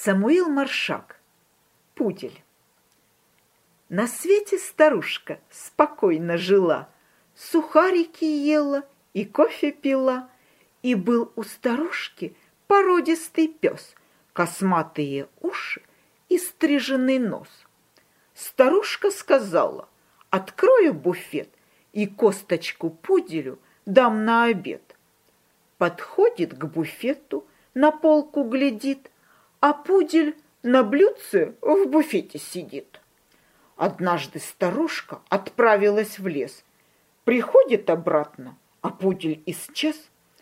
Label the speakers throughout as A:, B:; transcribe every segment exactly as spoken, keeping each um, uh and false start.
A: Самуил Маршак. Пудель. На свете старушка спокойно жила, сухарики ела и кофе пила. И был у старушки породистый пес, косматые уши и стриженный нос. Старушка сказала: открою буфет и косточку пуделю дам на обед. Подходит к буфету, на полку глядит, а пудель на блюдце в буфете сидит. Однажды старушка отправилась в лес. Приходит обратно, а пудель исчез.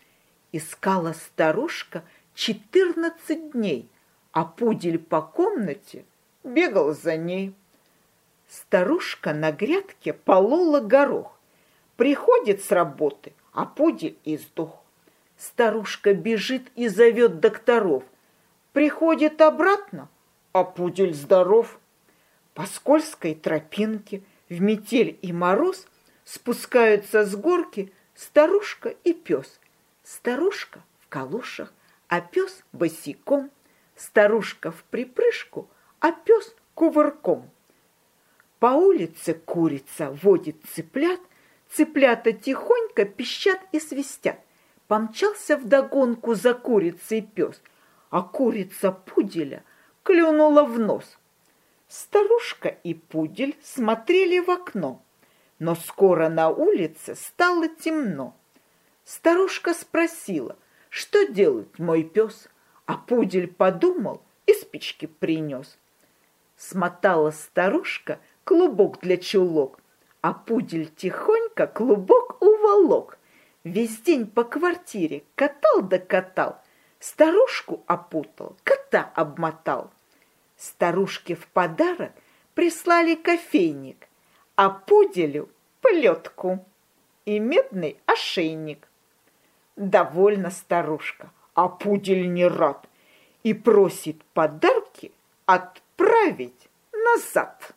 A: Искала старушка четырнадцать дней, а пудель по комнате бегал за ней. Старушка на грядке полола горох. Приходит с работы, а пудель издох. Старушка бежит и зовет докторов. Приходит обратно, а пудель здоров. По скользкой тропинке в метель и мороз спускаются с горки старушка и пес. Старушка в калошах, а пес босиком. Старушка в припрыжку, а пес кувырком. По улице курица водит цыплят, цыплята тихонько пищат и свистят. Помчался вдогонку за курицей пес, а курица пуделя клюнула в нос. Старушка и пудель смотрели в окно, но скоро на улице стало темно. Старушка спросила: что делает мой пес? А пудель подумал и спички принес. Смотала старушка клубок для чулок, а пудель тихонько клубок уволок. Весь день по квартире катал да катал, старушку опутал, кота обмотал. Старушке в подарок прислали кофейник, а пуделю плетку и медный ошейник. Довольна старушка, а пудель не рад и просит подарки отправить назад.